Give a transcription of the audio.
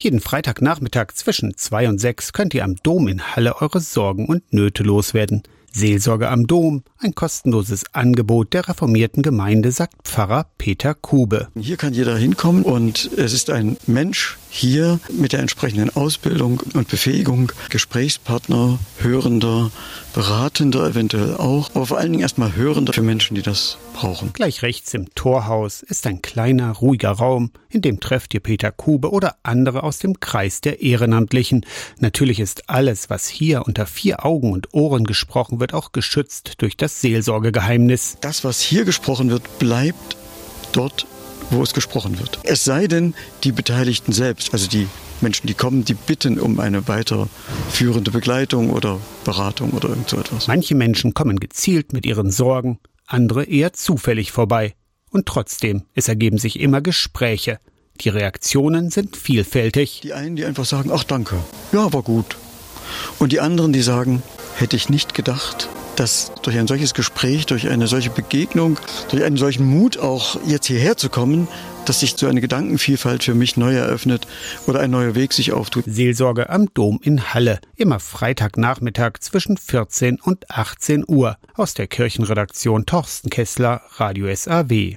Jeden Freitagnachmittag zwischen 2 und 6 könnt ihr am Dom in Halle eure Sorgen und Nöte loswerden. Seelsorge am Dom, ein kostenloses Angebot der reformierten Gemeinde, sagt Pfarrer Peter Kube. Hier kann jeder hinkommen und es ist ein Mensch hier mit der entsprechenden Ausbildung und Befähigung, Gesprächspartner, Hörender, Beratender eventuell auch, aber vor allen Dingen erstmal Hörender für Menschen, die das brauchen. Gleich rechts im Torhaus ist ein kleiner, ruhiger Raum, in dem trefft ihr Peter Kube oder andere aus dem Kreis der Ehrenamtlichen. Natürlich ist alles, was hier unter 4 Augen und Ohren gesprochen wird, auch geschützt durch das Seelsorgegeheimnis. Das, was hier gesprochen wird, bleibt dort, wo es gesprochen wird. Es sei denn, die Beteiligten selbst, also die Menschen, die kommen, die bitten um eine weiterführende Begleitung oder Beratung oder irgend so etwas. Manche Menschen kommen gezielt mit ihren Sorgen, andere eher zufällig vorbei. Und trotzdem, es ergeben sich immer Gespräche. Die Reaktionen sind vielfältig. Die einen, die einfach sagen, ach danke, ja, war gut. Und die anderen, die sagen, hätte ich nicht gedacht, dass durch ein solches Gespräch, durch eine solche Begegnung, durch einen solchen Mut auch jetzt hierher zu kommen, dass sich so eine Gedankenvielfalt für mich neu eröffnet oder ein neuer Weg sich auftut. Seelsorge am Dom in Halle, immer Freitagnachmittag zwischen 14 und 18 Uhr. Aus der Kirchenredaktion Torsten Kessler, Radio SAW.